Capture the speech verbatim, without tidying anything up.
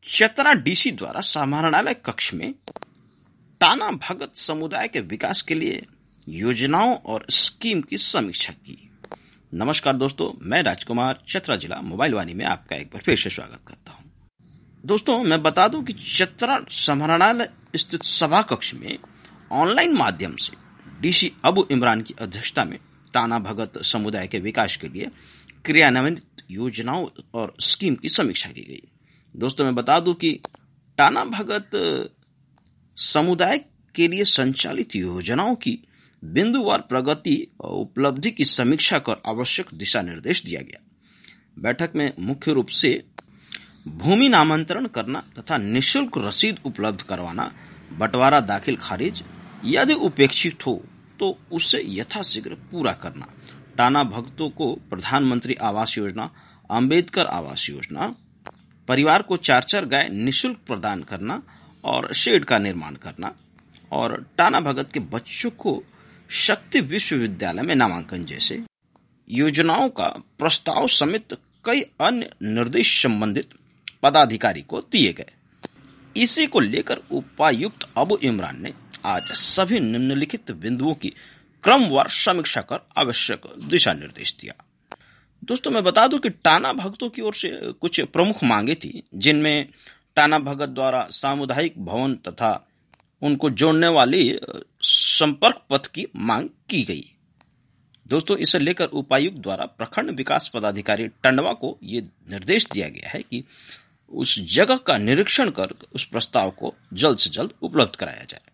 Chatra DC द्वारा समाहरणालय कक्ष में टाना भगत समुदाय के विकास के लिए योजनाओं और स्कीम की समीक्षा की। नमस्कार दोस्तों, मैं राजकुमार चतरा जिला मोबाइल वाणी में आपका एक बार फिर से स्वागत करता हूं। दोस्तों, मैं बता दूं कि चतरा समाहरणालय स्थित सभा कक्ष में ऑनलाइन माध्यम से डीसी अबू इमरान की अध्यक्षता में टाना भगत समुदाय के विकास के लिए क्रियान्वित योजनाओं और स्कीम की समीक्षा की गई। दोस्तों, मैं बता दूं कि टाना भगत समुदाय के लिए संचालित योजनाओं की बिंदुवार प्रगति और उपलब्धि की समीक्षा कर आवश्यक दिशा निर्देश दिया गया। बैठक में मुख्य रूप से भूमि नामांतरण करना तथा निःशुल्क रसीद उपलब्ध करवाना, बंटवारा दाखिल खारिज यदि उपेक्षित हो तो उसे यथाशीघ्र पूरा करना, टाना भगतों को प्रधानमंत्री आवास योजना, अंबेडकर आवास योजना, परिवार को चार चार गाय निःशुल्क प्रदान करना और शेड का निर्माण करना, और टाना भगत के बच्चों को शक्ति विश्वविद्यालय में नामांकन जैसे योजनाओं का प्रस्ताव समेत कई अन्य निर्देश संबंधित पदाधिकारी को दिए गए। इसी को लेकर उपायुक्त अबू इमरान ने आज सभी निम्नलिखित बिंदुओं की क्रमवार समीक्षा कर आवश्यक दिशा निर्देश दिया। दोस्तों, मैं बता दूं कि टाना भगतों की ओर से कुछ प्रमुख मांगे थी, जिनमें टाना भगत द्वारा सामुदायिक भवन तथा उनको जोड़ने वाली संपर्क पथ की मांग की गई। दोस्तों, इसे लेकर उपायुक्त द्वारा प्रखंड विकास पदाधिकारी टंडवा को ये निर्देश दिया गया है कि उस जगह का निरीक्षण कर उस प्रस्ताव को जल्द से जल्द उपलब्ध कराया जाए।